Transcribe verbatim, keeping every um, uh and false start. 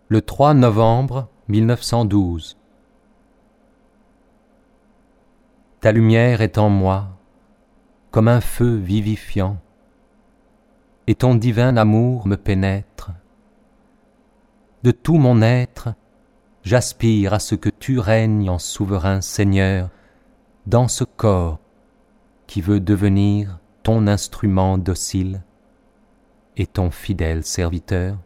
Le trois novembre mille neuf cent douze. Ta lumière est en moi, comme un feu vivifiant, et ton divin amour me pénètre. De tout mon être, j'aspire à ce que tu règnes en souverain Seigneur dans ce corps qui veut devenir ton instrument docile et ton fidèle serviteur.